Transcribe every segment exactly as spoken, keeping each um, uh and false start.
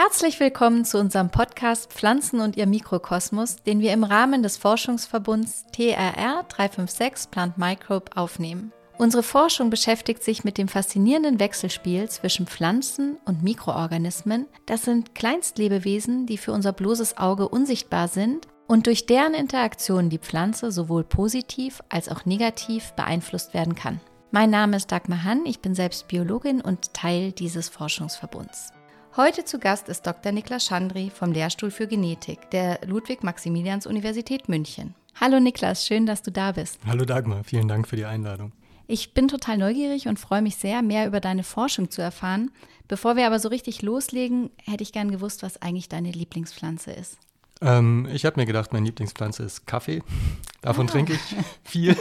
Herzlich willkommen zu unserem Podcast Pflanzen und ihr Mikrokosmos, den wir im Rahmen des Forschungsverbunds T R R drei fünf sechs Plant Microbe aufnehmen. Unsere Forschung beschäftigt sich mit dem faszinierenden Wechselspiel zwischen Pflanzen und Mikroorganismen. Das sind Kleinstlebewesen, die für unser bloßes Auge unsichtbar sind und durch deren Interaktion die Pflanze sowohl positiv als auch negativ beeinflusst werden kann. Mein Name ist Dagmar Hann, ich bin selbst Biologin und Teil dieses Forschungsverbunds. Heute zu Gast ist Doktor Niklas Chandry vom Lehrstuhl für Genetik der Ludwig-Maximilians-Universität München. Hallo Niklas, schön, dass du da bist. Hallo Dagmar, vielen Dank für die Einladung. Ich bin total neugierig und freue mich sehr, mehr über deine Forschung zu erfahren. Bevor wir aber so richtig loslegen, hätte ich gern gewusst, was eigentlich deine Lieblingspflanze ist. Ähm, ich habe mir gedacht, meine Lieblingspflanze ist Kaffee. Davon ah. trinke ich viel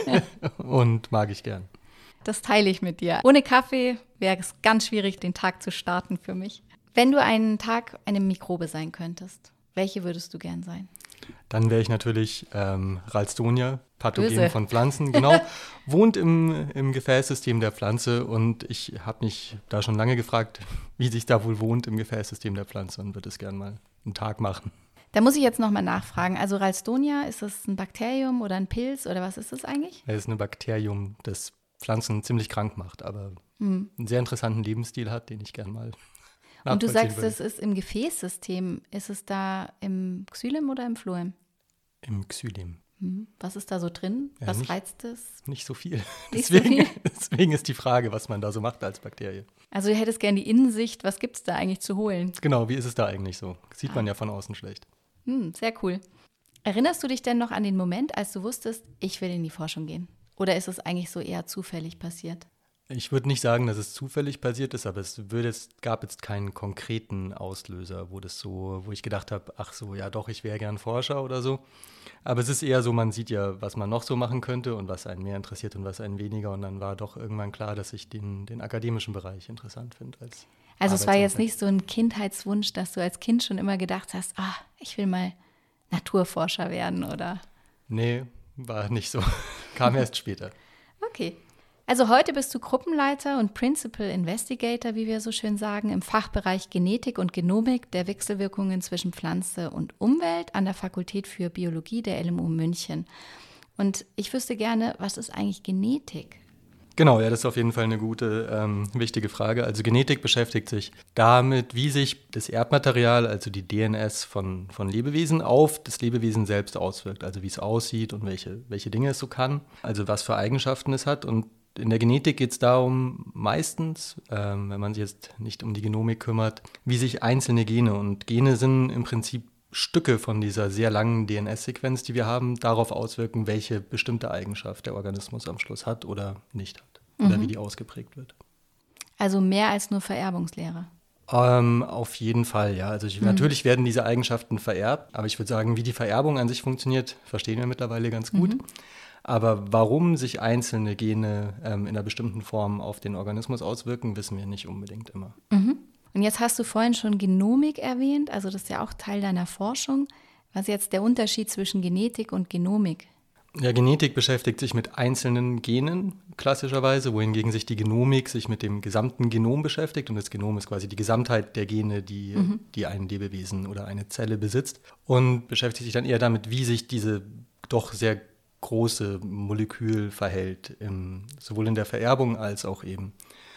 und mag ich gern. Das teile ich mit dir. Ohne Kaffee wäre es ganz schwierig, den Tag zu starten für mich. Wenn du einen Tag eine Mikrobe sein könntest, welche würdest du gern sein? Dann wäre ich natürlich ähm, Ralstonia, Pathogen Böse. von Pflanzen. Genau, wohnt im, im Gefäßsystem der Pflanze und ich habe mich da schon lange gefragt, wie sich da wohl wohnt im Gefäßsystem der Pflanze und würde es gern mal einen Tag machen. Da muss ich jetzt nochmal nachfragen. Also Ralstonia, ist das ein Bakterium oder ein Pilz oder was ist das eigentlich? Es ist ein Bakterium, das Pflanzen ziemlich krank macht, aber hm. einen sehr interessanten Lebensstil hat, den ich gern mal Und du sagst, würde. es ist im Gefäßsystem. Ist es da im Xylem oder im Phloem? Im Xylem. Hm. Was ist da so drin? Ja, was nicht, reizt es? Nicht so viel. Nicht deswegen, so viel? deswegen ist die Frage, was man da so macht als Bakterie. Also du hättest gerne die Innensicht. Was gibt es da eigentlich zu holen? Genau, wie ist es da eigentlich so? Sieht ah. man ja von außen schlecht. Hm, sehr cool. Erinnerst du dich denn noch an den Moment, als du wusstest, ich will in die Forschung gehen? Oder ist es eigentlich so eher zufällig passiert? Ich würde nicht sagen, dass es zufällig passiert ist, aber es würde jetzt, gab jetzt keinen konkreten Auslöser, wo das so, wo ich gedacht habe, ach so, ja doch, ich wäre gern Forscher oder so. Aber es ist eher so, man sieht ja, was man noch so machen könnte und was einen mehr interessiert und was einen weniger. Und dann war doch irgendwann klar, dass ich den, den akademischen Bereich interessant finde. Als also es war jetzt nicht so ein Kindheitswunsch, dass du als Kind schon immer gedacht hast, ah, ich will mal Naturforscher werden, oder? Nee, war nicht so. Kam erst später. Okay. Also heute bist du Gruppenleiter und Principal Investigator, wie wir so schön sagen, im Fachbereich Genetik und Genomik der Wechselwirkungen zwischen Pflanze und Umwelt an der Fakultät für Biologie der L M U München. Und ich wüsste gerne, was ist eigentlich Genetik? Genau, ja, das ist auf jeden Fall eine gute, ähm, wichtige Frage. Also Genetik beschäftigt sich damit, wie sich das Erbmaterial, also die D N S von, von Lebewesen auf das Lebewesen selbst auswirkt. Also wie es aussieht und welche, welche Dinge es so kann, also was für Eigenschaften es hat. Und in der Genetik geht es darum, meistens, ähm, wenn man sich jetzt nicht um die Genomik kümmert, wie sich einzelne Gene, und Gene sind im Prinzip Stücke von dieser sehr langen D N S-Sequenz, die wir haben, darauf auswirken, welche bestimmte Eigenschaft der Organismus am Schluss hat oder nicht hat. Mhm. Oder wie die ausgeprägt wird. Also mehr als nur Vererbungslehre? Ähm, auf jeden Fall, ja. Also ich, mhm. natürlich werden diese Eigenschaften vererbt, aber ich würde sagen, wie die Vererbung an sich funktioniert, verstehen wir mittlerweile ganz gut. Mhm. Aber warum sich einzelne Gene ähm, in einer bestimmten Form auf den Organismus auswirken, wissen wir nicht unbedingt immer. Mhm. Und jetzt hast du vorhin schon Genomik erwähnt, also das ist ja auch Teil deiner Forschung. Was ist jetzt der Unterschied zwischen Genetik und Genomik? Ja, Genetik beschäftigt sich mit einzelnen Genen klassischerweise, wohingegen sich die Genomik sich mit dem gesamten Genom beschäftigt. Und das Genom ist quasi die Gesamtheit der Gene, die, mhm. die ein Lebewesen oder eine Zelle besitzt. Und beschäftigt sich dann eher damit, wie sich diese doch sehr große Molekül verhält, im, sowohl in der Vererbung als auch eben,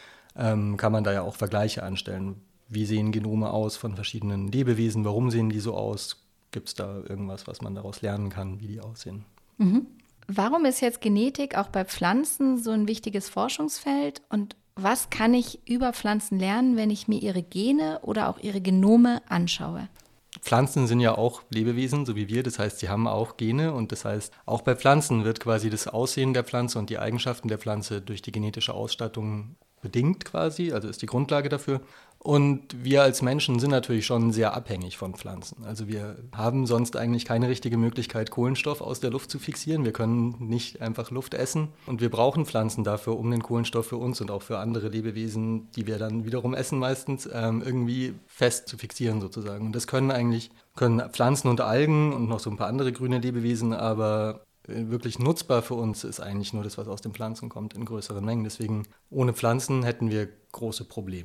ähm, kann man da ja auch Vergleiche anstellen. Wie sehen Genome aus von verschiedenen Lebewesen? Warum sehen die so aus? Gibt es da irgendwas, was man daraus lernen kann, wie die aussehen? Mhm. Warum ist jetzt Genetik auch bei Pflanzen so ein wichtiges Forschungsfeld? Und was kann ich über Pflanzen lernen, wenn ich mir ihre Gene oder auch ihre Genome anschaue? Pflanzen sind ja auch Lebewesen, so wie wir. Das heißt, sie haben auch Gene. Und das heißt, auch bei Pflanzen wird quasi das Aussehen der Pflanze und die Eigenschaften der Pflanze durch die genetische Ausstattung bedingt quasi, also ist die Grundlage dafür. Und wir als Menschen sind natürlich schon sehr abhängig von Pflanzen. Also wir haben sonst eigentlich keine richtige Möglichkeit, Kohlenstoff aus der Luft zu fixieren. Wir können nicht einfach Luft essen. Und wir brauchen Pflanzen dafür, um den Kohlenstoff für uns und auch für andere Lebewesen, die wir dann wiederum essen meistens, ähm, irgendwie fest zu fixieren sozusagen. Und das können eigentlich können Pflanzen und Algen und noch so ein paar andere grüne Lebewesen, aber wirklich nutzbar für uns ist eigentlich nur das, was aus den Pflanzen kommt, in größeren Mengen. Deswegen, ohne Pflanzen hätten wir große Probleme.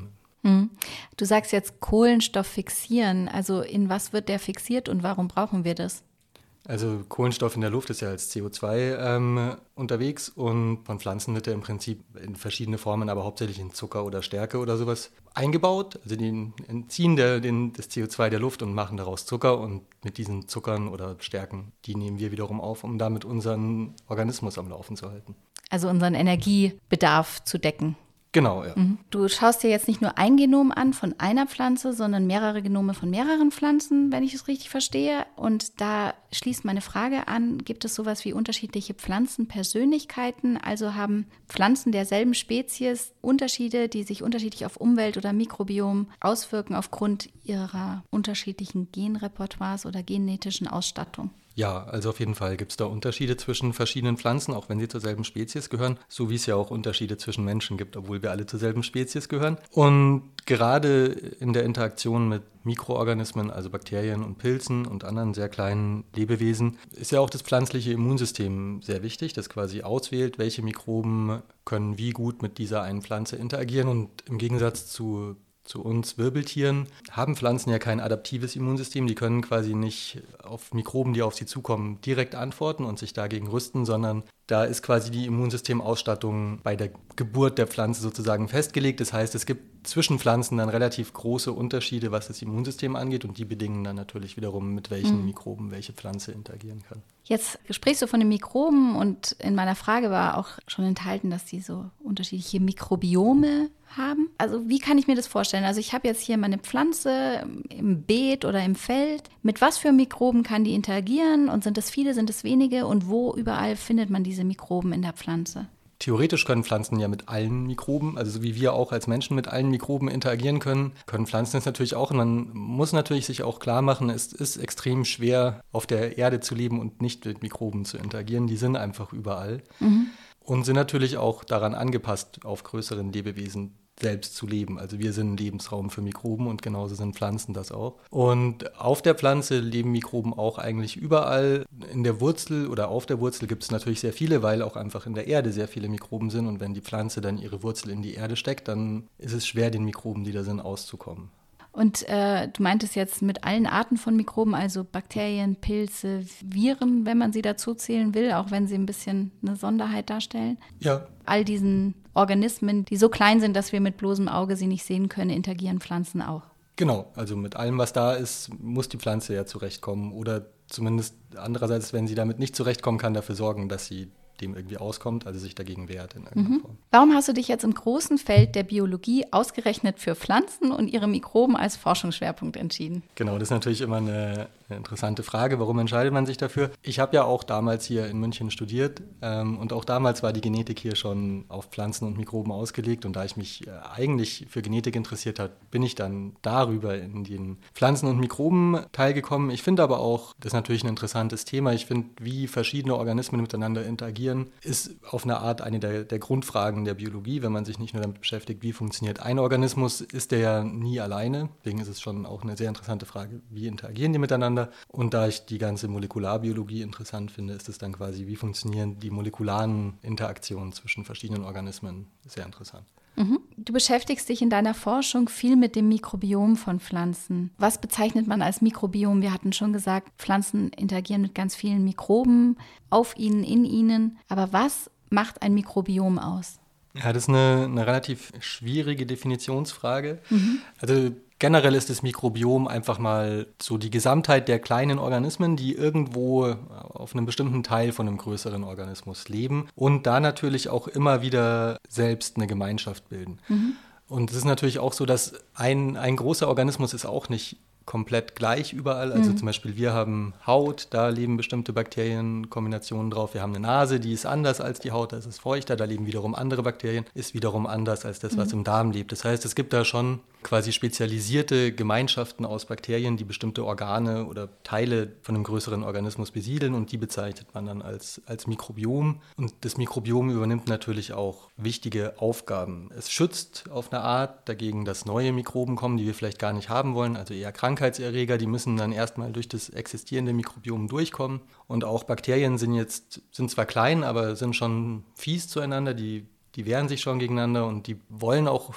Hm. Du sagst jetzt Kohlenstoff fixieren. Also in was wird der fixiert und warum brauchen wir das? Also Kohlenstoff in der Luft ist ja als C O zwei ähm, unterwegs und von Pflanzen wird er im Prinzip in verschiedene Formen, aber hauptsächlich in Zucker oder Stärke oder sowas eingebaut. Also die entziehen der, den, das C O zwei der Luft und machen daraus Zucker und mit diesen Zuckern oder Stärken, die nehmen wir wiederum auf, um damit unseren Organismus am Laufen zu halten. Also unseren Energiebedarf zu decken. Genau, ja. Du schaust dir jetzt nicht nur ein Genom an von einer Pflanze, sondern mehrere Genome von mehreren Pflanzen, wenn ich es richtig verstehe. Und da schließt meine Frage an, gibt es sowas wie unterschiedliche Pflanzenpersönlichkeiten? Also haben Pflanzen derselben Spezies Unterschiede, die sich unterschiedlich auf Umwelt oder Mikrobiom auswirken aufgrund ihrer unterschiedlichen Genrepertoires oder genetischen Ausstattung? Ja, also auf jeden Fall gibt es da Unterschiede zwischen verschiedenen Pflanzen, auch wenn sie zur selben Spezies gehören, so wie es ja auch Unterschiede zwischen Menschen gibt, obwohl wir alle zur selben Spezies gehören. Und gerade in der Interaktion mit Mikroorganismen, also Bakterien und Pilzen und anderen sehr kleinen Lebewesen, ist ja auch das pflanzliche Immunsystem sehr wichtig, das quasi auswählt, welche Mikroben können wie gut mit dieser einen Pflanze interagieren. Und im Gegensatz zu Zu uns Wirbeltieren haben Pflanzen ja kein adaptives Immunsystem. Die können quasi nicht auf Mikroben, die auf sie zukommen, direkt antworten und sich dagegen rüsten, sondern da ist quasi die Immunsystemausstattung bei der Geburt der Pflanze sozusagen festgelegt. Das heißt, es gibt zwischen Pflanzen dann relativ große Unterschiede, was das Immunsystem angeht und die bedingen dann natürlich wiederum, mit welchen mhm. Mikroben welche Pflanze interagieren kann. Jetzt sprichst du von den Mikroben und in meiner Frage war auch schon enthalten, dass die so unterschiedliche Mikrobiome haben. Also wie kann ich mir das vorstellen? Also ich habe jetzt hier meine Pflanze im Beet oder im Feld. Mit was für Mikroben kann die interagieren? Und sind es viele, sind es wenige? Und wo überall findet man diese Mikroben in der Pflanze? Theoretisch können Pflanzen ja mit allen Mikroben, also so wie wir auch als Menschen mit allen Mikroben interagieren können, können Pflanzen das natürlich auch. Und man muss natürlich sich auch klar machen, es ist extrem schwer, auf der Erde zu leben und nicht mit Mikroben zu interagieren. Die sind einfach überall mhm. und sind natürlich auch daran angepasst, auf größeren Lebewesen selbst zu leben. Also wir sind ein Lebensraum für Mikroben und genauso sind Pflanzen das auch. Und auf der Pflanze leben Mikroben auch eigentlich überall. In der Wurzel oder auf der Wurzel gibt es natürlich sehr viele, weil auch einfach in der Erde sehr viele Mikroben sind. Und wenn die Pflanze dann ihre Wurzel in die Erde steckt, dann ist es schwer, den Mikroben, die da sind, auszukommen. Und äh, du meintest jetzt mit allen Arten von Mikroben, also Bakterien, Pilze, Viren, wenn man sie dazu zählen will, auch wenn sie ein bisschen eine Sonderheit darstellen. Ja. All diesen Organismen, die so klein sind, dass wir mit bloßem Auge sie nicht sehen können, interagieren Pflanzen auch. Genau, also mit allem, was da ist, muss die Pflanze ja zurechtkommen oder zumindest andererseits, wenn sie damit nicht zurechtkommen kann, dafür sorgen, dass sie dem irgendwie auskommt, also sich dagegen wehrt in irgendeiner mhm. Form. Warum hast du dich jetzt im großen Feld der Biologie ausgerechnet für Pflanzen und ihre Mikroben als Forschungsschwerpunkt entschieden? Genau, das ist natürlich immer eine, eine interessante Frage. Warum entscheidet man sich dafür? Ich habe ja auch damals hier in München studiert ähm, und auch damals war die Genetik hier schon auf Pflanzen und Mikroben ausgelegt und da ich mich äh, eigentlich für Genetik interessiert habe, bin ich dann darüber in den Pflanzen und Mikroben teilgekommen. Ich finde aber auch, das ist natürlich ein interessantes Thema, ich finde, wie verschiedene Organismen miteinander interagieren, ist auf eine Art eine der, der Grundfragen der Biologie, wenn man sich nicht nur damit beschäftigt, wie funktioniert ein Organismus, ist der ja nie alleine. Deswegen ist es schon auch eine sehr interessante Frage, wie interagieren die miteinander. Und da ich die ganze Molekularbiologie interessant finde, ist es dann quasi, wie funktionieren die molekularen Interaktionen zwischen verschiedenen Organismen, sehr interessant. Mhm. Du beschäftigst dich in deiner Forschung viel mit dem Mikrobiom von Pflanzen. Was bezeichnet man als Mikrobiom? Wir hatten schon gesagt, Pflanzen interagieren mit ganz vielen Mikroben, auf ihnen, in ihnen. Aber was macht ein Mikrobiom aus? Ja, das ist eine, eine relativ schwierige Definitionsfrage. Mhm. Also generell ist das Mikrobiom einfach mal so die Gesamtheit der kleinen Organismen, die irgendwo auf einem bestimmten Teil von einem größeren Organismus leben und da natürlich auch immer wieder selbst eine Gemeinschaft bilden. Mhm. Und es ist natürlich auch so, dass ein, ein großer Organismus ist auch nicht komplett gleich überall. Also mhm. zum Beispiel wir haben Haut, da leben bestimmte Bakterienkombinationen drauf. Wir haben eine Nase, die ist anders als die Haut, da ist es feuchter, da leben wiederum andere Bakterien, ist wiederum anders als das, was mhm. im Darm lebt. Das heißt, es gibt da schon quasi spezialisierte Gemeinschaften aus Bakterien, die bestimmte Organe oder Teile von einem größeren Organismus besiedeln und die bezeichnet man dann als, als Mikrobiom. Und das Mikrobiom übernimmt natürlich auch wichtige Aufgaben. Es schützt auf eine Art dagegen, dass neue Mikroben kommen, die wir vielleicht gar nicht haben wollen, also eher Krankheitserreger, die müssen dann erstmal durch das existierende Mikrobiom durchkommen. Und auch Bakterien sind jetzt, sind zwar klein, aber sind schon fies zueinander, die, die wehren sich schon gegeneinander und die wollen auch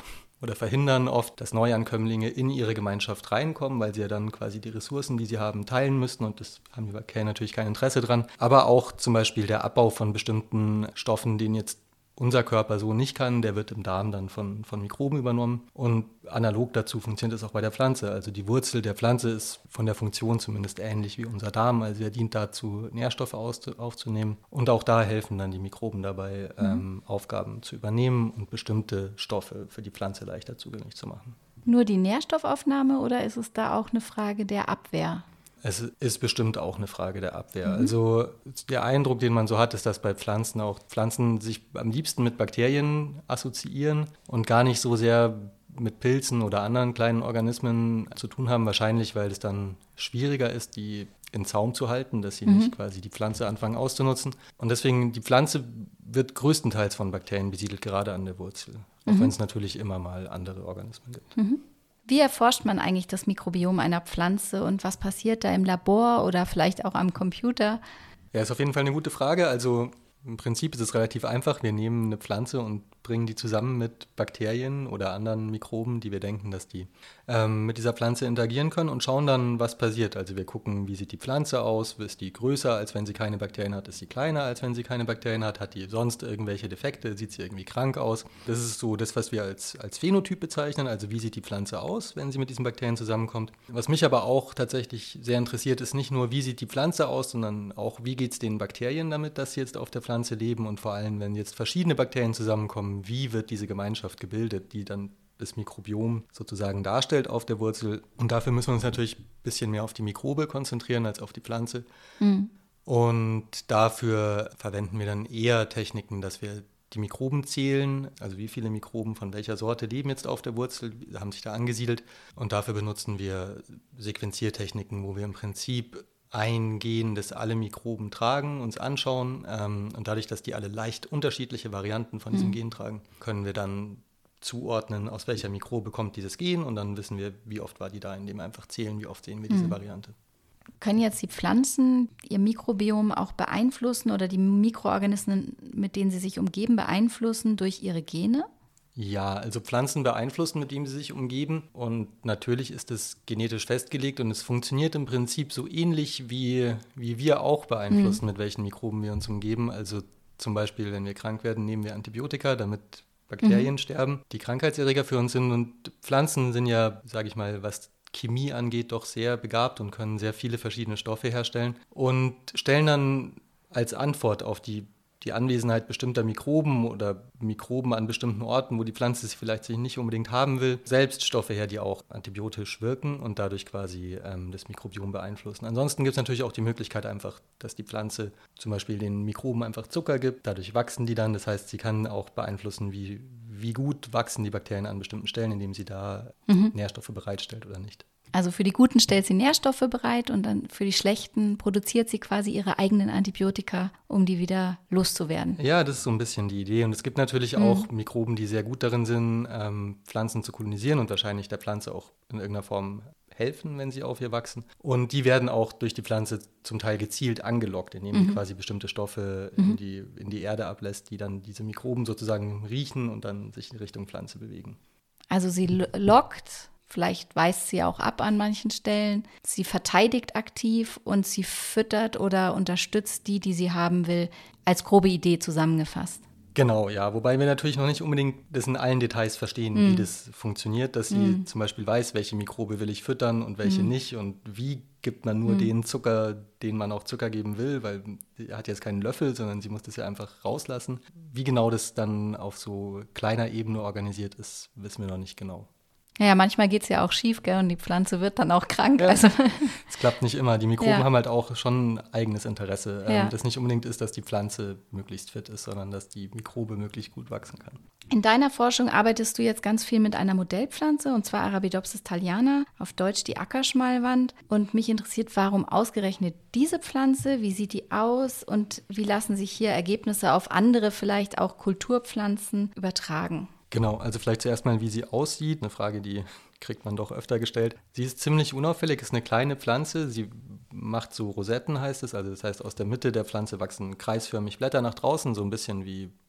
oder verhindern oft, dass Neuankömmlinge in ihre Gemeinschaft reinkommen, weil sie ja dann quasi die Ressourcen, die sie haben, teilen müssen und das haben die Bakterien natürlich kein Interesse dran. Aber auch zum Beispiel der Abbau von bestimmten Stoffen, den jetzt unser Körper so nicht kann, der wird im Darm dann von, von Mikroben übernommen. Und analog dazu funktioniert es auch bei der Pflanze. Also die Wurzel der Pflanze ist von der Funktion zumindest ähnlich wie unser Darm. Also er dient dazu, Nährstoffe aus, aufzunehmen. Und auch da helfen dann die Mikroben dabei, mhm. ähm, Aufgaben zu übernehmen und bestimmte Stoffe für die Pflanze leichter zugänglich zu machen. Nur die Nährstoffaufnahme oder ist es da auch eine Frage der Abwehr? Es ist bestimmt auch eine Frage der Abwehr. Mhm. Also der Eindruck, den man so hat, ist, dass bei Pflanzen auch Pflanzen sich am liebsten mit Bakterien assoziieren und gar nicht so sehr mit Pilzen oder anderen kleinen Organismen zu tun haben. Wahrscheinlich, weil es dann schwieriger ist, die in Zaum zu halten, dass sie mhm. nicht quasi die Pflanze anfangen auszunutzen. Und deswegen, die Pflanze wird größtenteils von Bakterien besiedelt, gerade an der Wurzel. Auch mhm. wenn es natürlich immer mal andere Organismen gibt. Mhm. Wie erforscht man eigentlich das Mikrobiom einer Pflanze und was passiert da im Labor oder vielleicht auch am Computer? Ja, ist auf jeden Fall eine gute Frage. Also im Prinzip ist es relativ einfach. Wir nehmen eine Pflanze und bringen die zusammen mit Bakterien oder anderen Mikroben, die wir denken, dass die ähm, mit dieser Pflanze interagieren können und schauen dann, was passiert. Also wir gucken, wie sieht die Pflanze aus, ist die größer, als wenn sie keine Bakterien hat, ist sie kleiner, als wenn sie keine Bakterien hat, hat die sonst irgendwelche Defekte, sieht sie irgendwie krank aus. Das ist so das, was wir als, als Phänotyp bezeichnen, also wie sieht die Pflanze aus, wenn sie mit diesen Bakterien zusammenkommt. Was mich aber auch tatsächlich sehr interessiert, ist nicht nur, wie sieht die Pflanze aus, sondern auch, wie geht es den Bakterien damit, dass sie jetzt auf der Pflanze leben und vor allem, wenn jetzt verschiedene Bakterien zusammenkommen, wie wird diese Gemeinschaft gebildet, die dann das Mikrobiom sozusagen darstellt auf der Wurzel. Und dafür müssen wir uns natürlich ein bisschen mehr auf die Mikrobe konzentrieren als auf die Pflanze. Mhm. Und dafür verwenden wir dann eher Techniken, dass wir die Mikroben zählen, also wie viele Mikroben von welcher Sorte leben jetzt auf der Wurzel, haben sich da angesiedelt. Und dafür benutzen wir Sequenziertechniken, wo wir im Prinzip ein Gen, das alle Mikroben tragen, uns anschauen. Ähm, und dadurch, dass die alle leicht unterschiedliche Varianten von diesem mhm. Gen tragen, können wir dann zuordnen, aus welcher Mikrobe kommt dieses Gen. Und dann wissen wir, wie oft war die da, indem wir einfach zählen, wie oft sehen wir diese mhm. Variante. Können jetzt die Pflanzen ihr Mikrobiom auch beeinflussen oder die Mikroorganismen, mit denen sie sich umgeben, beeinflussen durch ihre Gene? Ja, also Pflanzen beeinflussen, mit denen sie sich umgeben. Und natürlich ist es genetisch festgelegt und es funktioniert im Prinzip so ähnlich, wie, wie wir auch beeinflussen, mhm. mit welchen Mikroben wir uns umgeben. Also zum Beispiel, wenn wir krank werden, nehmen wir Antibiotika, damit Bakterien mhm. sterben, die Krankheitserreger für uns sind. Und Pflanzen sind ja, sage ich mal, was Chemie angeht, doch sehr begabt und können sehr viele verschiedene Stoffe herstellen und stellen dann als Antwort auf die die Anwesenheit bestimmter Mikroben oder Mikroben an bestimmten Orten, wo die Pflanze sich vielleicht sich nicht unbedingt haben will, selbst Stoffe her, die auch antibiotisch wirken und dadurch quasi ähm, das Mikrobiom beeinflussen. Ansonsten gibt es natürlich auch die Möglichkeit einfach, dass die Pflanze zum Beispiel den Mikroben einfach Zucker gibt, dadurch wachsen die dann. Das heißt, sie kann auch beeinflussen, wie, wie gut wachsen die Bakterien an bestimmten Stellen, indem sie da mhm. Nährstoffe bereitstellt oder nicht. Also für die Guten stellt sie Nährstoffe bereit und dann für die Schlechten produziert sie quasi ihre eigenen Antibiotika, um die wieder loszuwerden. Ja, das ist so ein bisschen die Idee. Und es gibt natürlich mhm. auch Mikroben, die sehr gut darin sind, ähm, Pflanzen zu kolonisieren und wahrscheinlich der Pflanze auch in irgendeiner Form helfen, wenn sie auf ihr wachsen. Und die werden auch durch die Pflanze zum Teil gezielt angelockt, indem mhm. die quasi bestimmte Stoffe mhm. in die, in die Erde ablässt, die dann diese Mikroben sozusagen riechen und dann sich in Richtung Pflanze bewegen. Also sie lockt. Vielleicht weist sie auch ab an manchen Stellen. Sie verteidigt aktiv und sie füttert oder unterstützt die, die sie haben will, als grobe Idee zusammengefasst. Genau, ja. Wobei wir natürlich noch nicht unbedingt das in allen Details verstehen, mm. wie das funktioniert, dass sie mm. zum Beispiel weiß, welche Mikrobe will ich füttern und welche mm. nicht und wie gibt man nur mm. den Zucker, den man auch Zucker geben will, weil sie hat jetzt keinen Löffel, sondern sie muss das ja einfach rauslassen. Wie genau das dann auf so kleiner Ebene organisiert ist, wissen wir noch nicht genau. Ja, manchmal geht es ja auch schief, gell? Und die Pflanze wird dann auch krank. Ja, also. Es klappt nicht immer. Die Mikroben ja. haben halt auch schon ein eigenes Interesse. Ja. Ähm, das nicht unbedingt ist, dass die Pflanze möglichst fit ist, sondern dass die Mikrobe möglichst gut wachsen kann. In deiner Forschung arbeitest du jetzt ganz viel mit einer Modellpflanze, und zwar Arabidopsis thaliana, auf Deutsch die Ackerschmalwand. Und mich interessiert, warum ausgerechnet diese Pflanze? Wie sieht die aus? Und wie lassen sich hier Ergebnisse auf andere, vielleicht auch Kulturpflanzen, übertragen? Genau, also vielleicht zuerst mal, wie sie aussieht. Eine Frage, die kriegt man doch öfter gestellt. Sie ist ziemlich unauffällig, ist eine kleine Pflanze. Sie macht so Rosetten, heißt es. Also das heißt, aus der Mitte der Pflanze wachsen kreisförmig Blätter nach draußen, so ein bisschen wie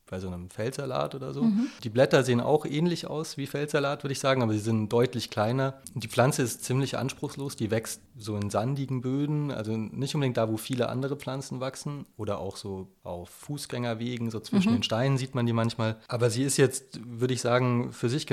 bei so einem Feldsalat oder so. Mhm. Die Blätter sehen auch ähnlich aus wie Feldsalat, würde ich sagen, aber sie sind deutlich kleiner. Und die Pflanze ist ziemlich anspruchslos, die wächst so in sandigen Böden, also nicht unbedingt da, wo viele andere Pflanzen wachsen oder auch so auf Fußgängerwegen, so zwischen mhm. den Steinen sieht man die manchmal. Aber sie ist jetzt, würde ich sagen, für sich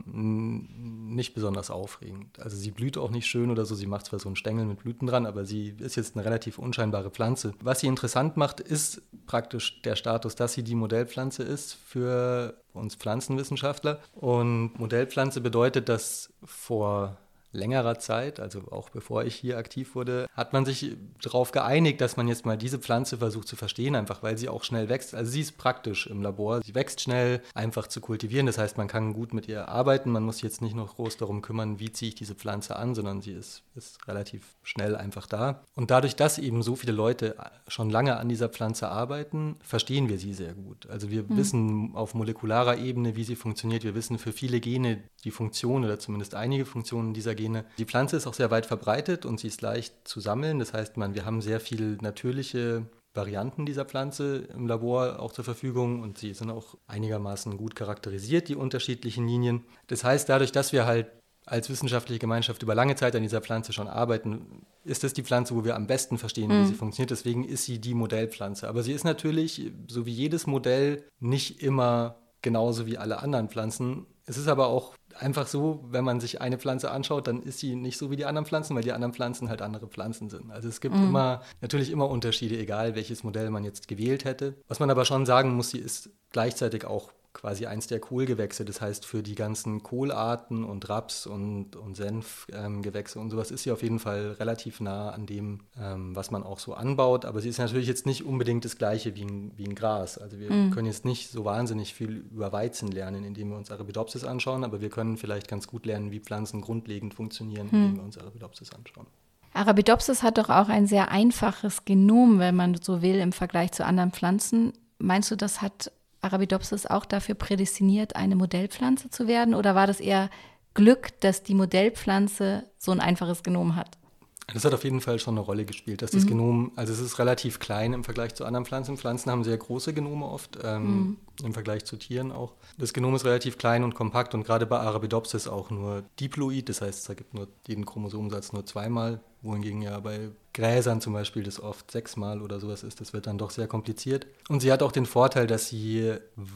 genommen nicht besonders aufregend. Also sie blüht auch nicht schön oder so, sie macht zwar so einen Stängel mit Blüten dran, aber sie ist jetzt eine relativ unscheinbare Pflanze. Was sie interessant macht, ist praktisch der Status, dass sie die Modellpflanze ist für uns Pflanzenwissenschaftler. Und Modellpflanze bedeutet, dass vor längerer Zeit, also auch bevor ich hier aktiv wurde, hat man sich darauf geeinigt, dass man jetzt mal diese Pflanze versucht zu verstehen, einfach weil sie auch schnell wächst. Also sie ist praktisch im Labor, sie wächst schnell, einfach zu kultivieren. Das heißt, man kann gut mit ihr arbeiten, man muss sich jetzt nicht noch groß darum kümmern, wie ziehe ich diese Pflanze an, sondern sie ist, ist relativ schnell einfach da. Und dadurch, dass eben so viele Leute schon lange an dieser Pflanze arbeiten, verstehen wir sie sehr gut. Also wir mhm. wissen auf molekularer Ebene, wie sie funktioniert. Wir wissen für viele Gene die Funktion oder zumindest einige Funktionen dieser Gene. Die Pflanze ist auch sehr weit verbreitet und sie ist leicht zu sammeln. Das heißt, man, wir haben sehr viele natürliche Varianten dieser Pflanze im Labor auch zur Verfügung und sie sind auch einigermaßen gut charakterisiert, die unterschiedlichen Linien. Das heißt, dadurch, dass wir halt als wissenschaftliche Gemeinschaft über lange Zeit an dieser Pflanze schon arbeiten, ist das die Pflanze, wo wir am besten verstehen, mhm. wie sie funktioniert. Deswegen ist sie die Modellpflanze. Aber sie ist natürlich, so wie jedes Modell, nicht immer genauso wie alle anderen Pflanzen. Es ist aber auch einfach so, wenn man sich eine Pflanze anschaut, dann ist sie nicht so wie die anderen Pflanzen, weil die anderen Pflanzen halt andere Pflanzen sind. Also es gibt mhm. immer, natürlich immer Unterschiede, egal welches Modell man jetzt gewählt hätte. Was man aber schon sagen muss, sie ist gleichzeitig auch quasi eins der Kohlgewächse. Das heißt, für die ganzen Kohlarten und Raps und, und Senfgewächse ähm, und sowas ist sie auf jeden Fall relativ nah an dem, ähm, was man auch so anbaut. Aber sie ist natürlich jetzt nicht unbedingt das Gleiche wie ein, wie ein Gras. Also wir mhm. können jetzt nicht so wahnsinnig viel über Weizen lernen, indem wir uns Arabidopsis anschauen, aber wir können vielleicht ganz gut lernen, wie Pflanzen grundlegend funktionieren, indem mhm. wir uns Arabidopsis anschauen. Arabidopsis hat doch auch ein sehr einfaches Genom, wenn man so will, im Vergleich zu anderen Pflanzen. Meinst du, das hat Arabidopsis auch dafür prädestiniert, eine Modellpflanze zu werden? Oder war das eher Glück, dass die Modellpflanze so ein einfaches Genom hat? Das hat auf jeden Fall schon eine Rolle gespielt, dass das mhm. Genom, also es ist relativ klein im Vergleich zu anderen Pflanzen. Pflanzen haben sehr große Genome oft, ähm, mhm. im Vergleich zu Tieren auch. Das Genom ist relativ klein und kompakt und gerade bei Arabidopsis auch nur diploid, das heißt, es ergibt nur jeden Chromosomensatz nur zweimal, wohingegen ja bei Gräsern zum Beispiel das oft sechsmal oder sowas ist. Das wird dann doch sehr kompliziert. Und sie hat auch den Vorteil, dass sie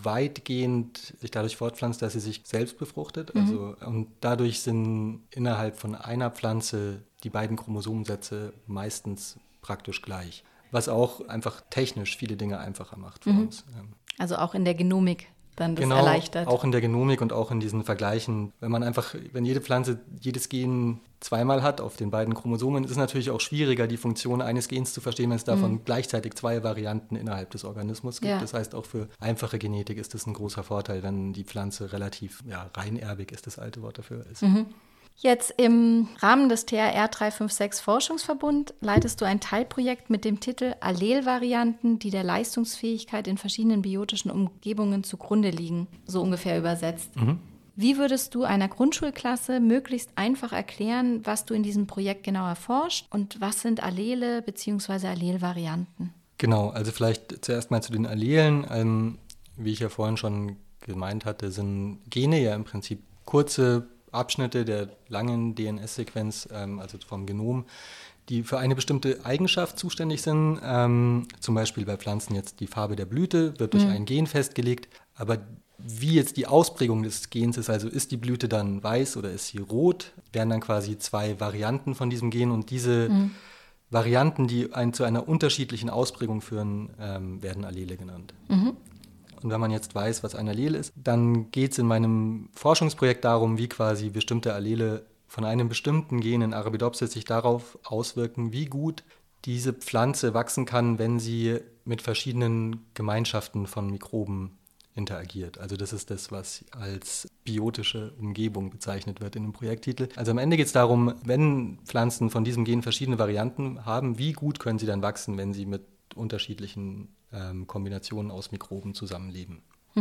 weitgehend sich dadurch fortpflanzt, dass sie sich selbst befruchtet. Mhm. Also, und dadurch sind innerhalb von einer Pflanze die beiden Chromosomensätze meistens praktisch gleich. Was auch einfach technisch viele Dinge einfacher macht für mhm. uns. Also auch in der Genomik dann das genau, erleichtert. Auch in der Genomik und auch in diesen Vergleichen. Wenn man einfach, wenn jede Pflanze jedes Gen zweimal hat auf den beiden Chromosomen, ist es natürlich auch schwieriger, die Funktion eines Gens zu verstehen, wenn es davon mhm. gleichzeitig zwei Varianten innerhalb des Organismus gibt. Ja. Das heißt, auch für einfache Genetik ist das ein großer Vorteil, wenn die Pflanze relativ ja, reinerbig ist, das alte Wort dafür ist. Mhm. Jetzt im Rahmen des T R R drei fünf sechs Forschungsverbund leitest du ein Teilprojekt mit dem Titel Allelvarianten, die der Leistungsfähigkeit in verschiedenen biotischen Umgebungen zugrunde liegen, so ungefähr übersetzt. Mhm. Wie würdest du einer Grundschulklasse möglichst einfach erklären, was du in diesem Projekt genau erforscht und was sind Allele bzw. Allelvarianten? Genau, also vielleicht zuerst mal zu den Allelen. Ähm, wie ich ja vorhin schon gemeint hatte, sind Gene ja im Prinzip kurze Abschnitte der langen D N S-Sequenz, ähm, also vom Genom, die für eine bestimmte Eigenschaft zuständig sind. Ähm, zum Beispiel bei Pflanzen jetzt die Farbe der Blüte wird durch mhm. ein Gen festgelegt. Aber wie jetzt die Ausprägung des Gens ist, also ist die Blüte dann weiß oder ist sie rot, wären dann quasi zwei Varianten von diesem Gen. Und diese mhm. Varianten, die ein, zu einer unterschiedlichen Ausprägung führen, ähm, werden Allele genannt. Mhm. Und wenn man jetzt weiß, was ein Allel ist, dann geht es in meinem Forschungsprojekt darum, wie quasi bestimmte Allele von einem bestimmten Gen in Arabidopsis sich darauf auswirken, wie gut diese Pflanze wachsen kann, wenn sie mit verschiedenen Gemeinschaften von Mikroben interagiert. Also das ist das, was als biotische Umgebung bezeichnet wird in dem Projekttitel. Also am Ende geht es darum, wenn Pflanzen von diesem Gen verschiedene Varianten haben, wie gut können sie dann wachsen, wenn sie mit unterschiedlichen ähm, Kombinationen aus Mikroben zusammenleben. Mhm.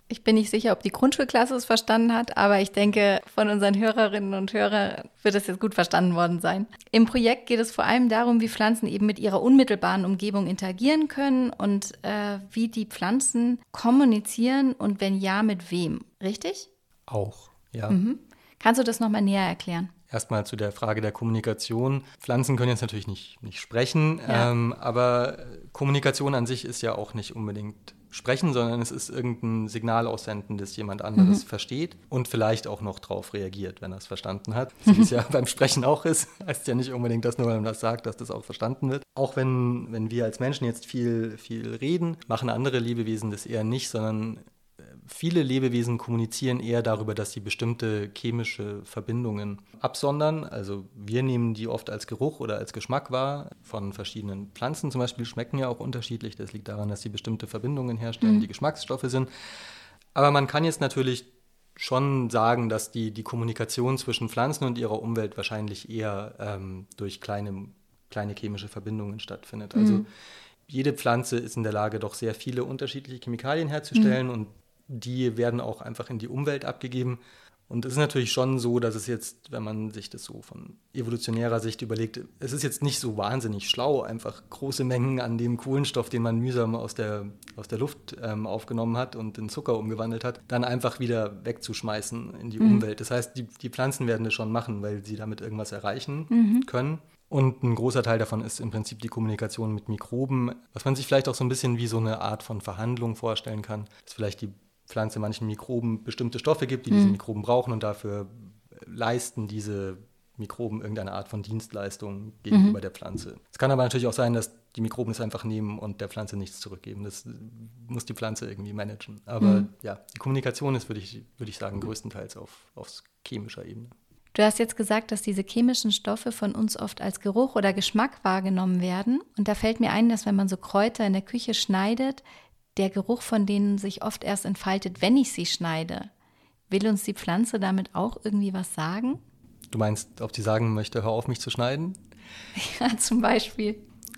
Ich bin nicht sicher, ob die Grundschulklasse es verstanden hat, aber ich denke, von unseren Hörerinnen und Hörern wird es jetzt gut verstanden worden sein. Im Projekt geht es vor allem darum, wie Pflanzen eben mit ihrer unmittelbaren Umgebung interagieren können und äh, wie die Pflanzen kommunizieren und wenn ja, mit wem. Richtig? Auch, ja. Mhm. Kannst du das nochmal näher erklären? Erstmal zu der Frage der Kommunikation. Pflanzen können jetzt natürlich nicht, nicht sprechen, Ja. ähm, aber Kommunikation an sich ist ja auch nicht unbedingt sprechen, sondern es ist irgendein Signal aussenden, das jemand anderes mhm. versteht und vielleicht auch noch drauf reagiert, wenn er es verstanden hat. So wie es ja beim Sprechen auch ist. Heißt ja nicht unbedingt, dass nur, wenn man das sagt, dass das auch verstanden wird. Auch wenn, wenn wir als Menschen jetzt viel, viel reden, machen andere Lebewesen das eher nicht, sondern viele Lebewesen kommunizieren eher darüber, dass sie bestimmte chemische Verbindungen absondern. Also wir nehmen die oft als Geruch oder als Geschmack wahr. Von verschiedenen Pflanzen zum Beispiel schmecken ja auch unterschiedlich. Das liegt daran, dass sie bestimmte Verbindungen herstellen, mhm. die Geschmacksstoffe sind. Aber man kann jetzt natürlich schon sagen, dass die, die Kommunikation zwischen Pflanzen und ihrer Umwelt wahrscheinlich eher ähm, durch kleine, kleine chemische Verbindungen stattfindet. Also mhm. jede Pflanze ist in der Lage, doch sehr viele unterschiedliche Chemikalien herzustellen mhm. und die werden auch einfach in die Umwelt abgegeben. Und es ist natürlich schon so, dass es jetzt, wenn man sich das so von evolutionärer Sicht überlegt, es ist jetzt nicht so wahnsinnig schlau, einfach große Mengen an dem Kohlenstoff, den man mühsam aus der, aus der Luft ähm, aufgenommen hat und in Zucker umgewandelt hat, dann einfach wieder wegzuschmeißen in die mhm. Umwelt. Das heißt, die, die Pflanzen werden das schon machen, weil sie damit irgendwas erreichen mhm. können. Und ein großer Teil davon ist im Prinzip die Kommunikation mit Mikroben, was man sich vielleicht auch so ein bisschen wie so eine Art von Verhandlung vorstellen kann, dass vielleicht die Pflanze manchen Mikroben bestimmte Stoffe gibt, die mhm. diese Mikroben brauchen und dafür leisten diese Mikroben irgendeine Art von Dienstleistung gegenüber mhm. der Pflanze. Es kann aber natürlich auch sein, dass die Mikroben es einfach nehmen und der Pflanze nichts zurückgeben. Das muss die Pflanze irgendwie managen. Aber mhm. ja, die Kommunikation ist, würde ich, würde ich sagen, größtenteils auf, auf chemischer Ebene. Du hast jetzt gesagt, dass diese chemischen Stoffe von uns oft als Geruch oder Geschmack wahrgenommen werden. Und da fällt mir ein, dass wenn man so Kräuter in der Küche schneidet, der Geruch von denen sich oft erst entfaltet, wenn ich sie schneide. Will uns die Pflanze damit auch irgendwie was sagen? Du meinst, ob sie sagen möchte, hör auf, mich zu schneiden? Ja, zum Beispiel.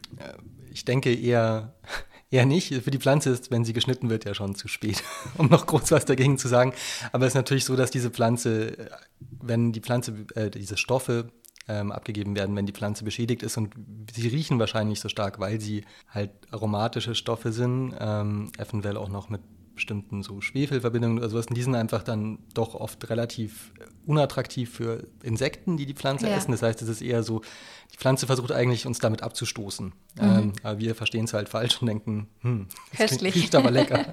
Ich denke eher, eher nicht. Für die Pflanze ist, wenn sie geschnitten wird, ja schon zu spät, um noch groß was dagegen zu sagen. Aber es ist natürlich so, dass diese Pflanze, wenn die Pflanze, äh, diese Stoffe ähm, abgegeben werden, wenn die Pflanze beschädigt ist, und sie riechen wahrscheinlich so stark, weil sie halt aromatische Stoffe sind, ähm, eventuell auch noch mit bestimmten so Schwefelverbindungen oder sowas. Und die sind einfach dann doch oft relativ unattraktiv für Insekten, die die Pflanze ja. essen. Das heißt, es ist eher so, die Pflanze versucht eigentlich, uns damit abzustoßen. Mhm. Ähm, aber wir verstehen es halt falsch und denken, hm, das klingt, riecht aber lecker.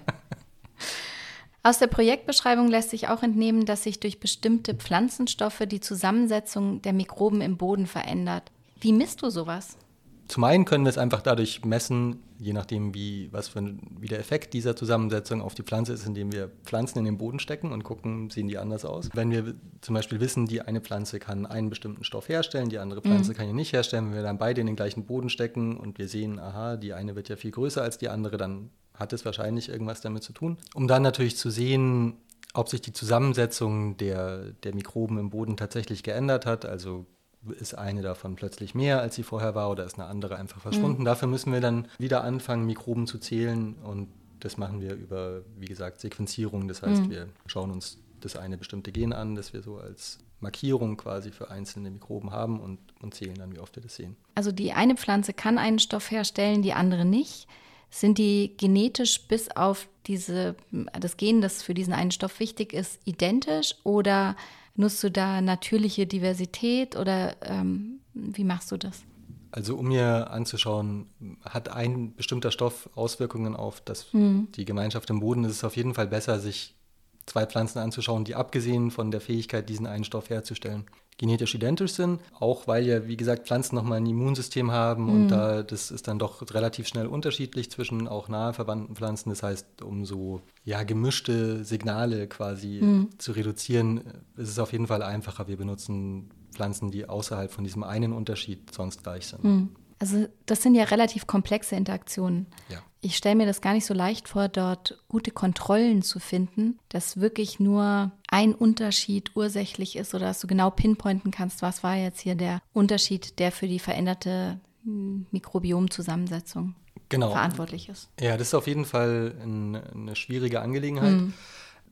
Aus der Projektbeschreibung lässt sich auch entnehmen, dass sich durch bestimmte Pflanzenstoffe die Zusammensetzung der Mikroben im Boden verändert. Wie misst du sowas? Zum einen können wir es einfach dadurch messen, je nachdem, wie, was für ein, wie der Effekt dieser Zusammensetzung auf die Pflanze ist, indem wir Pflanzen in den Boden stecken und gucken, sehen die anders aus. Wenn wir zum Beispiel wissen, die eine Pflanze kann einen bestimmten Stoff herstellen, die andere Pflanze mhm. kann ihn nicht herstellen, wenn wir dann beide in den gleichen Boden stecken und wir sehen, aha, die eine wird ja viel größer als die andere, dann hat es wahrscheinlich irgendwas damit zu tun. Um dann natürlich zu sehen, ob sich die Zusammensetzung der, der Mikroben im Boden tatsächlich geändert hat, also ist eine davon plötzlich mehr, als sie vorher war, oder ist eine andere einfach verschwunden. Mhm. Dafür müssen wir dann wieder anfangen, Mikroben zu zählen, und das machen wir über, wie gesagt, Sequenzierung. Das heißt, mhm. wir schauen uns das eine bestimmte Gen an, das wir so als Markierung quasi für einzelne Mikroben haben, und, und zählen dann, wie oft wir das sehen. Also die eine Pflanze kann einen Stoff herstellen, die andere nicht. Sind die genetisch bis auf diese, das Gen, das für diesen einen Stoff wichtig ist, identisch, oder nutzt du da natürliche Diversität, oder ähm, wie machst du das? Also um mir anzuschauen, hat ein bestimmter Stoff Auswirkungen auf das, mhm. die Gemeinschaft im Boden, ist es auf jeden Fall besser, sich zwei Pflanzen anzuschauen, die abgesehen von der Fähigkeit, diesen einen Stoff herzustellen, genetisch identisch sind, auch weil ja, wie gesagt, Pflanzen nochmal ein Immunsystem haben mhm. und da das ist dann doch relativ schnell unterschiedlich zwischen auch nahe verwandten Pflanzen. Das heißt, um so ja, gemischte Signale quasi mhm. zu reduzieren, ist es auf jeden Fall einfacher. Wir benutzen Pflanzen, die außerhalb von diesem einen Unterschied sonst gleich sind. Mhm. Also das sind ja relativ komplexe Interaktionen. Ja. Ich stelle mir das gar nicht so leicht vor, dort gute Kontrollen zu finden, dass wirklich nur ein Unterschied ursächlich ist oder dass du genau pinpointen kannst, was war jetzt hier der Unterschied, der für die veränderte Mikrobiomzusammensetzung genau. verantwortlich ist. Ja, das ist auf jeden Fall ein, eine schwierige Angelegenheit. Mhm.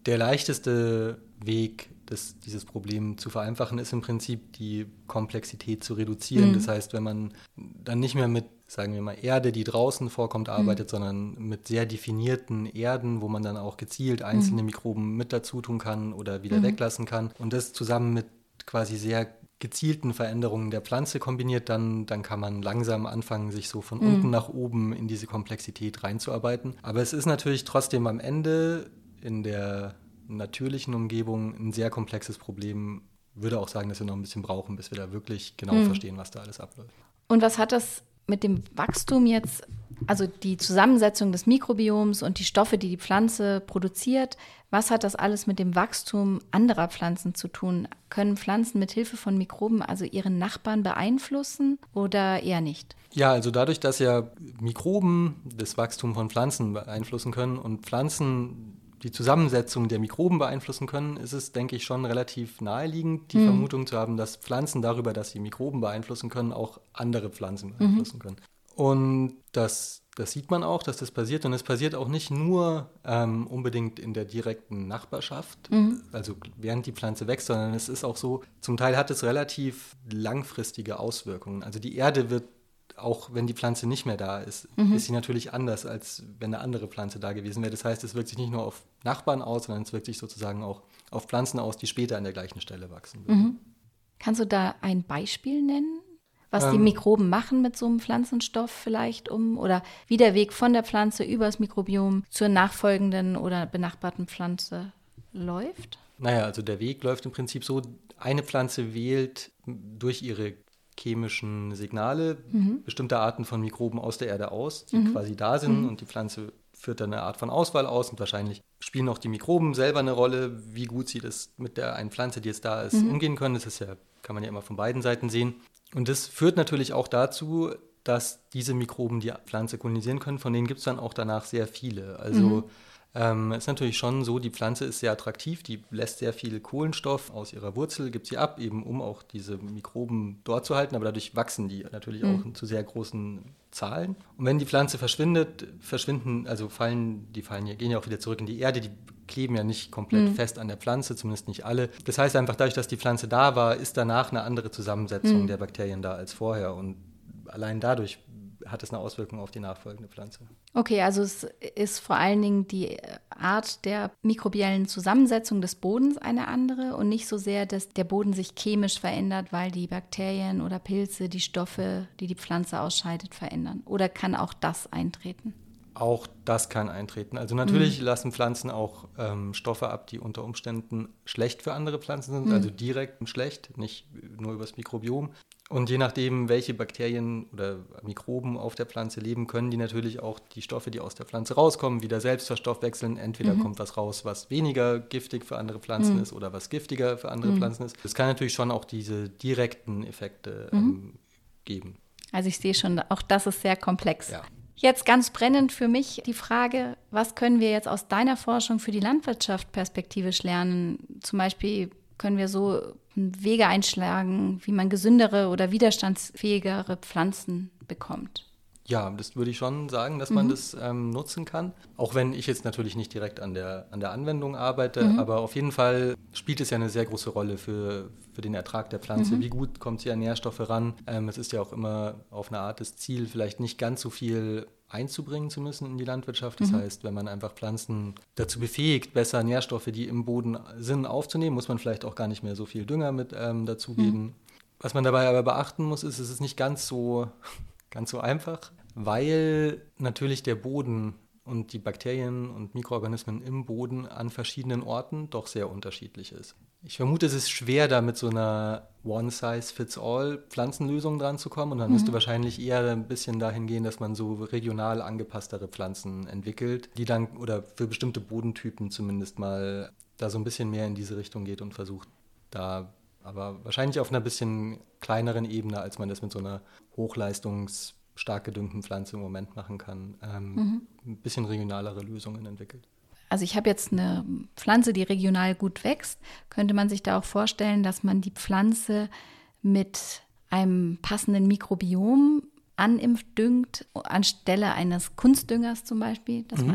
Der leichteste Weg, das, dieses Problem zu vereinfachen, ist im Prinzip die Komplexität zu reduzieren. Mhm. Das heißt, wenn man dann nicht mehr mit, sagen wir mal, Erde, die draußen vorkommt, arbeitet, mhm. sondern mit sehr definierten Erden, wo man dann auch gezielt einzelne mhm. Mikroben mit dazu tun kann oder wieder mhm. weglassen kann und das zusammen mit quasi sehr gezielten Veränderungen der Pflanze kombiniert, dann, dann kann man langsam anfangen, sich so von mhm. unten nach oben in diese Komplexität reinzuarbeiten. Aber es ist natürlich trotzdem am Ende in der natürlichen Umgebung ein sehr komplexes Problem. Ich würde auch sagen, dass wir noch ein bisschen brauchen, bis wir da wirklich genau mhm. verstehen, was da alles abläuft. Und was hat das mit dem Wachstum jetzt, also die Zusammensetzung des Mikrobioms und die Stoffe, die die Pflanze produziert, was hat das alles mit dem Wachstum anderer Pflanzen zu tun? Können Pflanzen mit Hilfe von Mikroben also ihre Nachbarn beeinflussen oder eher nicht? Ja, also dadurch, dass ja Mikroben das Wachstum von Pflanzen beeinflussen können und Pflanzen die Zusammensetzung der Mikroben beeinflussen können, ist es, denke ich, schon relativ naheliegend, die mhm. Vermutung zu haben, dass Pflanzen darüber, dass sie Mikroben beeinflussen können, auch andere Pflanzen beeinflussen mhm. können. Und das, das sieht man auch, dass das passiert. Und es passiert auch nicht nur ähm, unbedingt in der direkten Nachbarschaft, mhm. also während die Pflanze wächst, sondern es ist auch so, zum Teil hat es relativ langfristige Auswirkungen. Also die Erde wird, auch wenn die Pflanze nicht mehr da ist, mhm. ist sie natürlich anders, als wenn eine andere Pflanze da gewesen wäre. Das heißt, es wirkt sich nicht nur auf Nachbarn aus, sondern es wirkt sich sozusagen auch auf Pflanzen aus, die später an der gleichen Stelle wachsen würden. Mhm. Kannst du da ein Beispiel nennen, was ähm, die Mikroben machen mit so einem Pflanzenstoff vielleicht um, oder wie der Weg von der Pflanze über das Mikrobiom zur nachfolgenden oder benachbarten Pflanze läuft? Naja, also der Weg läuft im Prinzip so, eine Pflanze wählt durch ihre chemischen Signale mhm. bestimmte Arten von Mikroben aus der Erde aus, die mhm. quasi da sind mhm. und die Pflanze führt dann eine Art von Auswahl aus und wahrscheinlich spielen auch die Mikroben selber eine Rolle, wie gut sie das mit der einen Pflanze, die jetzt da ist, mhm. umgehen können. Das ist ja, kann man ja immer von beiden Seiten sehen. Und das führt natürlich auch dazu, dass diese Mikroben die Pflanze kolonisieren können, von denen gibt es dann auch danach sehr viele. Also mhm. Ähm, ist natürlich schon so, die Pflanze ist sehr attraktiv, die lässt sehr viel Kohlenstoff aus ihrer Wurzel, gibt sie ab, eben um auch diese Mikroben dort zu halten, aber dadurch wachsen die natürlich mhm. auch zu sehr großen Zahlen. Und wenn die Pflanze verschwindet, verschwinden, also fallen, die fallen ja, gehen ja auch wieder zurück in die Erde, die kleben ja nicht komplett mhm. fest an der Pflanze, zumindest nicht alle. Das heißt einfach, dadurch, dass die Pflanze da war, ist danach eine andere Zusammensetzung mhm. der Bakterien da als vorher und allein dadurch hat es eine Auswirkung auf die nachfolgende Pflanze. Okay, also es ist vor allen Dingen die Art der mikrobiellen Zusammensetzung des Bodens eine andere und nicht so sehr, dass der Boden sich chemisch verändert, weil die Bakterien oder Pilze die Stoffe, die die Pflanze ausscheidet, verändern. Oder kann auch das eintreten? Auch das kann eintreten. Also natürlich mhm. lassen Pflanzen auch ähm, Stoffe ab, die unter Umständen schlecht für andere Pflanzen sind, mhm. also direkt schlecht, nicht nur übers Mikrobiom. Und je nachdem, welche Bakterien oder Mikroben auf der Pflanze leben, können die natürlich auch die Stoffe, die aus der Pflanze rauskommen, wieder selbst verstoffwechseln. Entweder mhm. kommt was raus, was weniger giftig für andere Pflanzen mhm. ist oder was giftiger für andere mhm. Pflanzen ist. Das kann natürlich schon auch diese direkten Effekte ähm, mhm. geben. Also ich sehe schon, auch das ist sehr komplex. Ja. Jetzt ganz brennend für mich die Frage, was können wir jetzt aus deiner Forschung für die Landwirtschaft perspektivisch lernen? Zum Beispiel können wir so Wege einschlagen, wie man gesündere oder widerstandsfähigere Pflanzen bekommt. Ja, das würde ich schon sagen, dass man mhm. das ähm, nutzen kann. Auch wenn ich jetzt natürlich nicht direkt an der, an der Anwendung arbeite, mhm. aber auf jeden Fall spielt es ja eine sehr große Rolle für, für den Ertrag der Pflanze. Mhm. Wie gut kommt sie an Nährstoffe ran? Ähm, es ist ja auch immer auf eine Art das Ziel, vielleicht nicht ganz so viel einzubringen zu müssen in die Landwirtschaft. Das mhm. heißt, wenn man einfach Pflanzen dazu befähigt, besser Nährstoffe, die im Boden sind, aufzunehmen, muss man vielleicht auch gar nicht mehr so viel Dünger mit ähm, dazugeben. Mhm. Was man dabei aber beachten muss, ist, es ist nicht ganz so... Ganz so einfach, weil natürlich der Boden und die Bakterien und Mikroorganismen im Boden an verschiedenen Orten doch sehr unterschiedlich ist. Ich vermute, es ist schwer, da mit so einer One-Size-Fits-All-Pflanzenlösung dran zu kommen und dann mhm. müsste wahrscheinlich eher ein bisschen dahin gehen, dass man so regional angepasstere Pflanzen entwickelt, die dann oder für bestimmte Bodentypen zumindest mal da so ein bisschen mehr in diese Richtung geht und versucht, da aber wahrscheinlich auf einer bisschen kleineren Ebene, als man das mit so einer hochleistungs- stark gedüngten Pflanze im Moment machen kann, ähm, mhm. ein bisschen regionalere Lösungen entwickelt. Also ich habe jetzt eine Pflanze, die regional gut wächst. Könnte man sich da auch vorstellen, dass man die Pflanze mit einem passenden Mikrobiom animpft, düngt, anstelle eines Kunstdüngers zum Beispiel? Dass mhm. man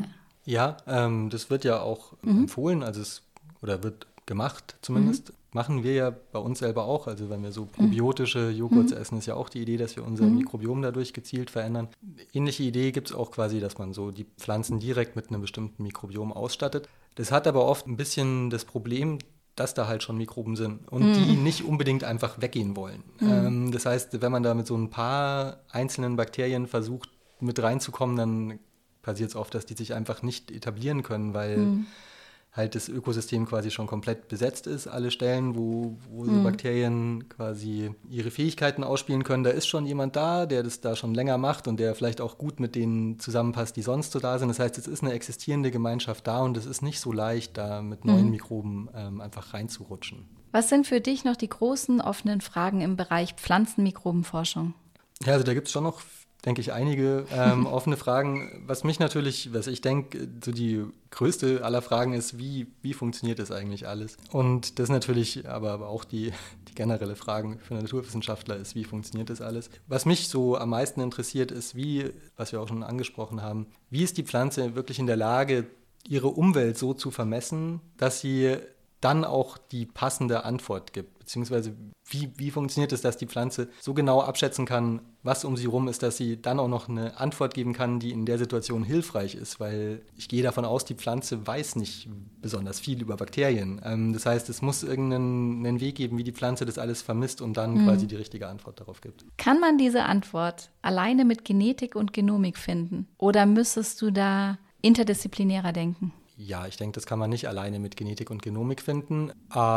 Ja, ähm, das wird ja auch mhm. empfohlen, also es oder wird gemacht zumindest. Mhm. Machen wir ja bei uns selber auch. Also wenn wir so probiotische Joghurts mhm. essen, ist ja auch die Idee, dass wir unser mhm. Mikrobiom dadurch gezielt verändern. Ähnliche Idee gibt es auch quasi, dass man so die Pflanzen direkt mit einem bestimmten Mikrobiom ausstattet. Das hat aber oft ein bisschen das Problem, dass da halt schon Mikroben sind und mhm. die nicht unbedingt einfach weggehen wollen. Mhm. Ähm, das heißt, wenn man da mit so ein paar einzelnen Bakterien versucht, mit reinzukommen, dann passiert es oft, dass die sich einfach nicht etablieren können, weil mhm. halt das Ökosystem quasi schon komplett besetzt ist. Alle Stellen, wo, wo so mhm. Bakterien quasi ihre Fähigkeiten ausspielen können, da ist schon jemand da, der das da schon länger macht und der vielleicht auch gut mit denen zusammenpasst, die sonst so da sind. Das heißt, es ist eine existierende Gemeinschaft da und es ist nicht so leicht, da mit neuen mhm. Mikroben ähm, einfach reinzurutschen. Was sind für dich noch die großen offenen Fragen im Bereich Pflanzenmikrobenforschung? Ja, also da gibt es schon noch, denke ich, einige ähm, offene Fragen. Was mich natürlich, was ich denke, so die größte aller Fragen ist, wie, wie funktioniert das eigentlich alles? Und das natürlich, aber, aber auch die, die generelle Frage für Naturwissenschaftler ist, wie funktioniert das alles? Was mich so am meisten interessiert, ist, wie, was wir auch schon angesprochen haben, wie ist die Pflanze wirklich in der Lage, ihre Umwelt so zu vermessen, dass sie dann auch die passende Antwort gibt, beziehungsweise wie, wie funktioniert es, dass die Pflanze so genau abschätzen kann, was um sie rum ist, dass sie dann auch noch eine Antwort geben kann, die in der Situation hilfreich ist, weil ich gehe davon aus, die Pflanze weiß nicht besonders viel über Bakterien. Ähm, das heißt, es muss irgendeinen einen Weg geben, wie die Pflanze das alles vermisst und dann mhm. quasi die richtige Antwort darauf gibt. Kann man diese Antwort alleine mit Genetik und Genomik finden oder müsstest du da interdisziplinärer denken? Ja, ich denke, das kann man nicht alleine mit Genetik und Genomik finden,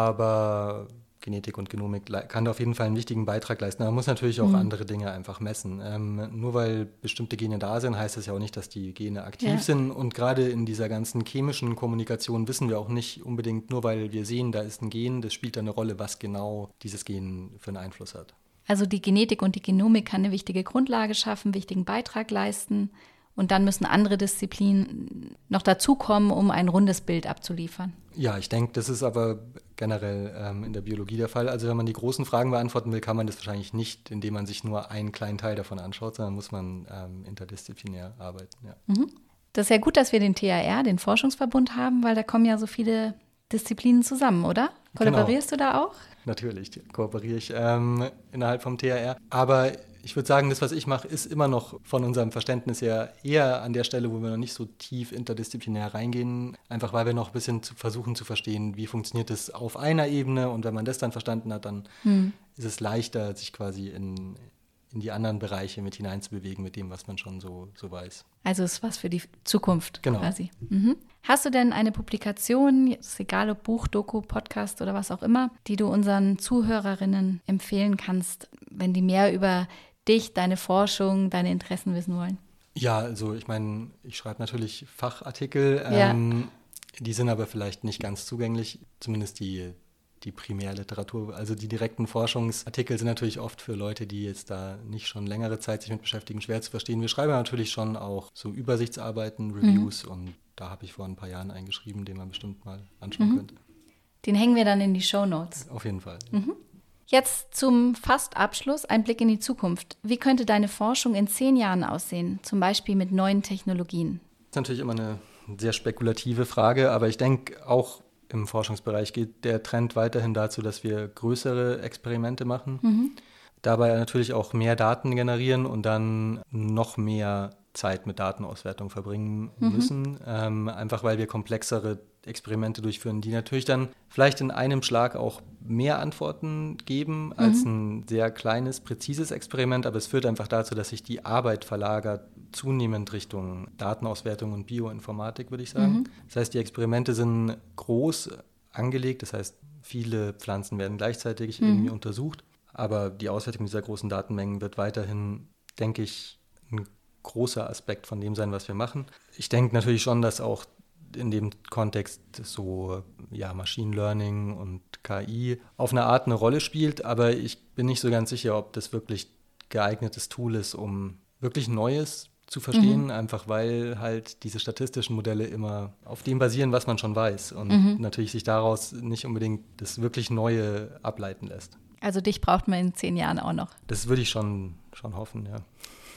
aber Genetik und Genomik le- kann auf jeden Fall einen wichtigen Beitrag leisten. Man muss natürlich auch mhm. andere Dinge einfach messen. Ähm, nur weil bestimmte Gene da sind, heißt das ja auch nicht, dass die Gene aktiv ja. sind. Und gerade in dieser ganzen chemischen Kommunikation wissen wir auch nicht unbedingt, nur weil wir sehen, da ist ein Gen, das spielt da eine Rolle, was genau dieses Gen für einen Einfluss hat. Also die Genetik und die Genomik kann eine wichtige Grundlage schaffen, einen wichtigen Beitrag leisten. Und dann müssen andere Disziplinen noch dazukommen, um ein rundes Bild abzuliefern. Ja, ich denke, das ist aber generell ähm, in der Biologie der Fall. Also wenn man die großen Fragen beantworten will, kann man das wahrscheinlich nicht, indem man sich nur einen kleinen Teil davon anschaut, sondern muss man ähm, interdisziplinär arbeiten. Ja. Mhm. Das ist ja gut, dass wir den T A R, den Forschungsverbund haben, weil da kommen ja so viele Disziplinen zusammen, oder? Kollaborierst genau. du da auch? Natürlich kooperiere ich ähm, innerhalb vom T A R. Aber ich würde sagen, das, was ich mache, ist immer noch von unserem Verständnis her eher an der Stelle, wo wir noch nicht so tief interdisziplinär reingehen, einfach weil wir noch ein bisschen zu versuchen zu verstehen, wie funktioniert das auf einer Ebene und wenn man das dann verstanden hat, dann hm. ist es leichter, sich quasi in, in die anderen Bereiche mit hineinzubewegen mit dem, was man schon so, so weiß. Also ist was für die Zukunft genau. quasi. Mhm. Hast du denn eine Publikation, ist egal ob Buch, Doku, Podcast oder was auch immer, die du unseren Zuhörerinnen empfehlen kannst, wenn die mehr über dich, deine Forschung, deine Interessen wissen wollen? Ja, also ich meine, ich schreibe natürlich Fachartikel, ja. ähm, die sind aber vielleicht nicht ganz zugänglich, zumindest die, die Primärliteratur. Also die direkten Forschungsartikel sind natürlich oft für Leute, die jetzt da nicht schon längere Zeit sich mit beschäftigen, schwer zu verstehen. Wir schreiben natürlich schon auch so Übersichtsarbeiten, Reviews mhm. und da habe ich vor ein paar Jahren eingeschrieben, den man bestimmt mal anschauen mhm. könnte. Den hängen wir dann in die Shownotes. Auf jeden Fall. Mhm. Jetzt zum Fast-Abschluss ein Blick in die Zukunft. Wie könnte deine Forschung in zehn Jahren aussehen, zum Beispiel mit neuen Technologien? Das ist natürlich immer eine sehr spekulative Frage, aber ich denke, auch im Forschungsbereich geht der Trend weiterhin dazu, dass wir größere Experimente machen, mhm. dabei natürlich auch mehr Daten generieren und dann noch mehr Zeit mit Datenauswertung verbringen mhm. müssen, ähm, einfach weil wir komplexere Experimente durchführen, die natürlich dann vielleicht in einem Schlag auch mehr Antworten geben mhm. als ein sehr kleines, präzises Experiment, aber es führt einfach dazu, dass sich die Arbeit verlagert zunehmend Richtung Datenauswertung und Bioinformatik, würde ich sagen. Mhm. Das heißt, die Experimente sind groß angelegt, das heißt, viele Pflanzen werden gleichzeitig mhm. irgendwie untersucht, aber die Auswertung dieser großen Datenmengen wird weiterhin, denke ich, ein großer Aspekt von dem sein, was wir machen. Ich denke natürlich schon, dass auch in dem Kontext so ja, Machine Learning und K I auf eine Art eine Rolle spielt, aber ich bin nicht so ganz sicher, ob das wirklich geeignetes Tool ist, um wirklich Neues zu verstehen, mhm. einfach weil halt diese statistischen Modelle immer auf dem basieren, was man schon weiß und mhm. natürlich sich daraus nicht unbedingt das wirklich Neue ableiten lässt. Also dich braucht man in zehn Jahren auch noch. Das würde ich schon, schon hoffen, ja.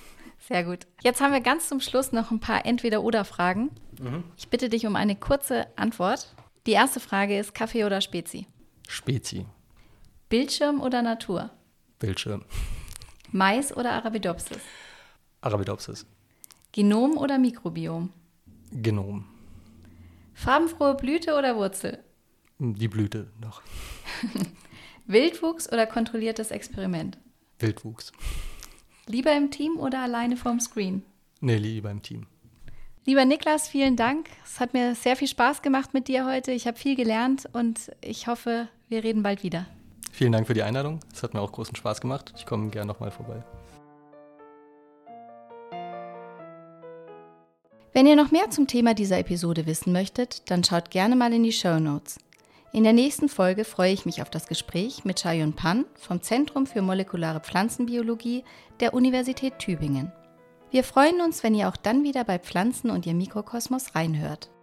Sehr gut. Jetzt haben wir ganz zum Schluss noch ein paar Entweder-oder-Fragen. Mhm. Ich bitte dich um eine kurze Antwort. Die erste Frage ist Kaffee oder Spezi? Spezi. Bildschirm oder Natur? Bildschirm. Mais oder Arabidopsis? Arabidopsis. Genom oder Mikrobiom? Genom. Farbenfrohe Blüte oder Wurzel? Die Blüte noch. Wildwuchs oder kontrolliertes Experiment? Wildwuchs. Lieber im Team oder alleine vorm Screen? Nee, lieber im Team. Lieber Niklas, vielen Dank. Es hat mir sehr viel Spaß gemacht mit dir heute. Ich habe viel gelernt und ich hoffe, wir reden bald wieder. Vielen Dank für die Einladung. Es hat mir auch großen Spaß gemacht. Ich komme gerne nochmal vorbei. Wenn ihr noch mehr zum Thema dieser Episode wissen möchtet, dann schaut gerne mal in die Shownotes. In der nächsten Folge freue ich mich auf das Gespräch mit Chayun Pan vom Zentrum für molekulare Pflanzenbiologie der Universität Tübingen. Wir freuen uns, wenn ihr auch dann wieder bei Pflanzen und ihr Mikrokosmos reinhört.